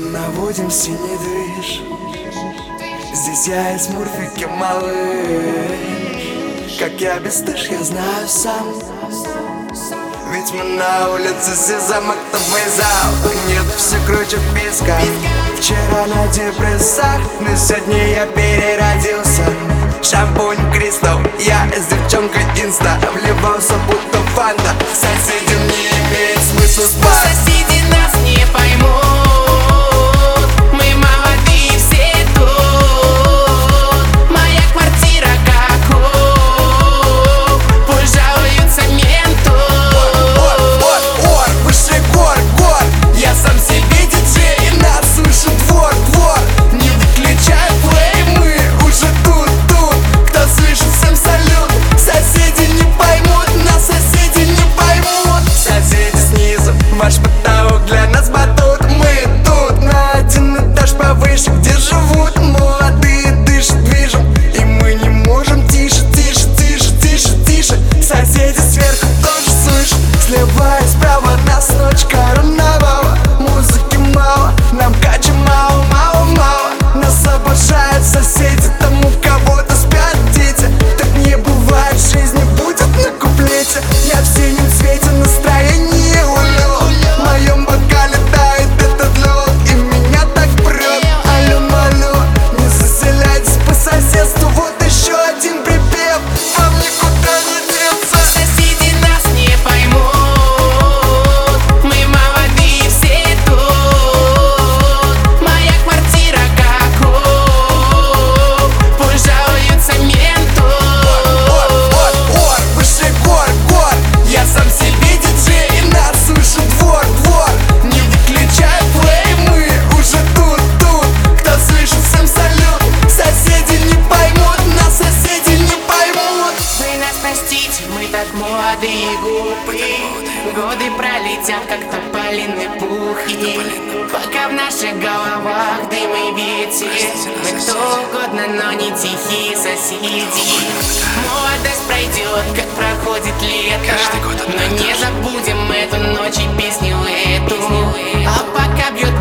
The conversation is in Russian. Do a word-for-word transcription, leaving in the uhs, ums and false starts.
наводим синий движ. Здесь я и смурфики малыш. Как я бесстыж, я знаю сам. Ведь мы на улице Сизамактовый зал. Нет, все круче писка. Вчера на депрессах, но сегодня я переродился. Шампунь Кристал, я с девчонкой инста. Вливался будто фанта. Соседям не имеет смысла спать. Соседи нас не поймут. Мы молодые все тут. Моя квартира как у. Пусть жалуются менту. Ор, ор, ор, выше гор, гор. Я сам себе диджей, и нас слышит двор, двор. Не выключай плей, мы уже тут, тут. Кто слышит, всем салют. Соседи не поймут, нас соседи не поймут. Соседи снизу, ваш потолок для нас батут. Мы тут на один этаж повыше, где живут молодые, дышат, движем. И мы не можем тише, тише, тише, тише, тише. Соседи сверху тоже слышат. Слева и справа нас ночь карнавала. Музыки мало, нам кача мало, мало, мало. Нас обожают соседи, тому кого-то спят дети. Так не бывает, жизнь не будет на куплете. Я в синем цвете, настроение улет. В моем бокале тает этот лед, и меня так прет. Алло, алло, не заселяйтесь по соседству. Вот еще один припев, вам никуда не деться. Соседи нас не поймут. Мы молодые все тут. Моя квартира как у. Пусть жалуются менту. Ор, ор, ор, выше гор, гор. Я сам себе диджей, и нас слышит двор, двор. Не выключай плей, мы уже тут, тут. Кто слышит, всем салют. Соседи не поймут, нас соседи не поймут. Вы нас простите, мы так молоды и глупы. Годы пролетят, как тополиный пух. И пока в наших головах дым и ветер, мы кто угодно, но не тихие соседи. Молодость пройдет, как проходит лето, но не забудем эту ночь и песню эту. А пока бьет